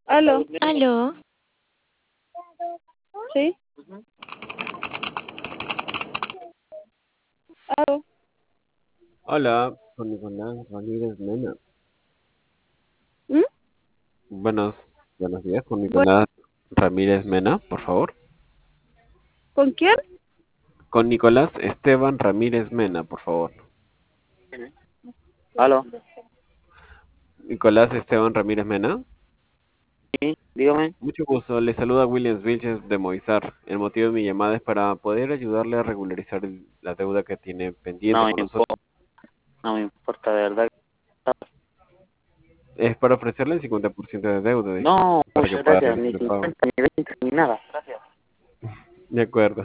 Aló, Aló, ¿sí? Aló, Hola, con Nicolás Ramírez Mena. ¿mm? Buenos días, con Bueno, Nicolás Ramírez Mena, por favor. ¿con quién? Con Nicolás Esteban Ramírez Mena, por favor. Aló, Nicolás Esteban Ramírez Mena. sí, dígame. Mucho gusto, le saluda Williams Vilches de Movistar. El motivo de mi llamada es para poder ayudarle a regularizar la deuda que tiene pendiente No me con nosotros. importa, no me importa, de verdad. Es para ofrecerle el 50% de deuda, No, para que muchas pueda gracias, ni realizar el pago. 50 ni 20 ni nada. Gracias. De acuerdo.